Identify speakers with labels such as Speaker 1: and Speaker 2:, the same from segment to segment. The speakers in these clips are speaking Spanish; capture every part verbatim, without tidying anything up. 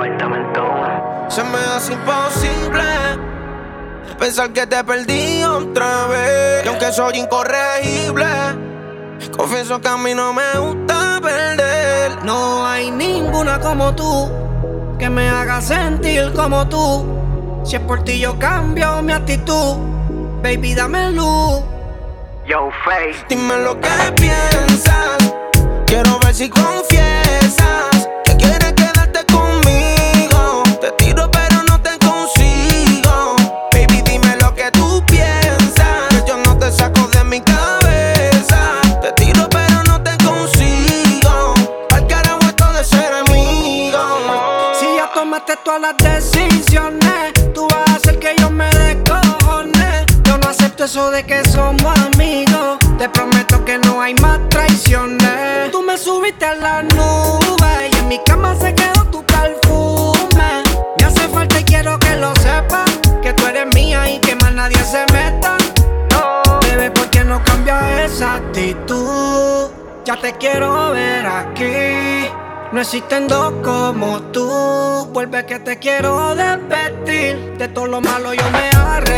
Speaker 1: Apartamento uno.
Speaker 2: Se me hace imposible pensar que te perdí otra vez. Y aunque soy incorregible, confieso que a mí no me gusta perder.
Speaker 3: No hay ninguna como tú que me haga sentir como tú. Si es por ti yo cambio mi actitud. Baby, dame luz.
Speaker 1: Yo, Faye.
Speaker 2: Dime lo que piensas. Quiero ver si confiesas que quieres quedarte conmigo. Te tiro pero no te consigo. Baby, dime lo que tú piensas, que yo no te saco de mi cabeza. Te tiro pero no te consigo. Al carajo esto de ser amigos.
Speaker 3: Si ya tomaste todas las decisiones, tú vas a hacer que yo me descojone. Yo no acepto eso de que somos amigos. Te prometo que no hay más traiciones. Tú me subiste a la nube y en mi cama se quedó tu perfume. Me hace falta y quiero que lo sepas, que tú eres mía y que más nadie se meta. No, bebé, ¿por qué no cambias esa actitud? Ya te quiero ver aquí. No existen dos como tú. Vuelve que te quiero desvestir. De todo lo malo yo me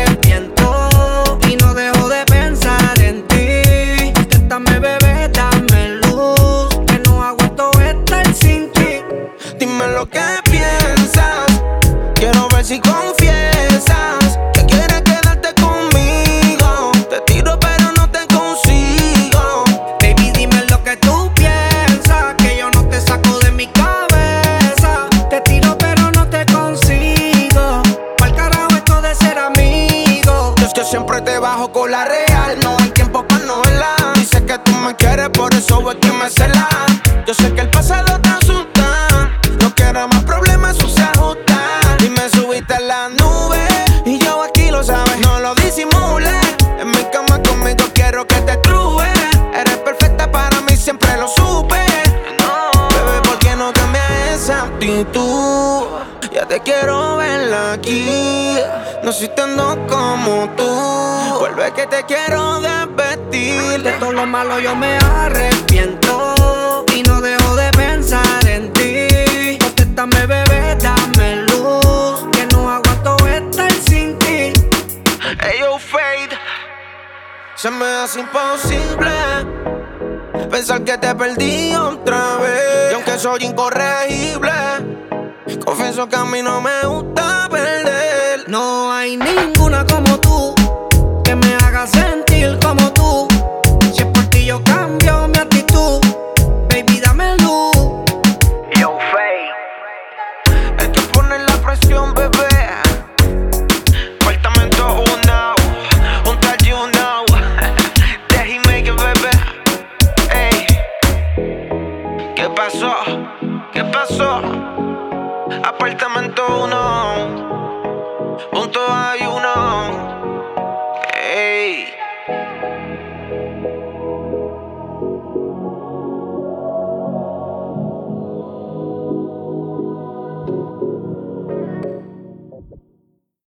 Speaker 3: arrepiento y no dejo de pensar en ti. Contéstame, bebé, dame luz, que no aguanto estar sin ti.
Speaker 2: Dime lo que piensas. Quiero ver si confiesas que quieres quedarte conmigo. Te tiro pero no te consigo.
Speaker 3: Baby, dime lo que tú piensas, que yo no te saco de mi cabeza. Te tiro pero no te consigo. Pa'l carajo esto de ser amigo.
Speaker 2: Yo es que siempre te bajo con la real. No hay tiempo para novela. Dices que tú me quieres, por eso es que me celas. Yo sé que el pasado te asusta. No quiero más problemas, eso se ajusta. Y me subiste a la nube y yo aquí lo sabes, no lo disimulé. En mi cama conmigo quiero que te trube. Eres perfecta para mí, siempre lo supe. No, bebé, ¿por qué no cambias esa actitud? Ya te quiero ver aquí. No existen dos como tú. Vuelve que te quiero desvestir.
Speaker 3: De todo lo malo yo me arrepiento y no dejo de pensar en ti. Contéstame, bebé, dame luz, que no aguanto estar sin ti.
Speaker 2: Hey, yo, Fade. Se me hace imposible pensar que te perdí otra vez. Y aunque soy incorregible, confieso que a mí no me gusta perder.
Speaker 3: No hay ninguna como tú que me haga sentir como tú. Si es por ti yo cambio mi actitud. Baby, dame luz.
Speaker 1: Yo, Faye.
Speaker 2: El que pone la presión, bebé. Apartamento uno, un tal you know. That he make it, bebé. Ey, ¿qué pasó? ¿Qué pasó? Apartamento uno, punto hay uno.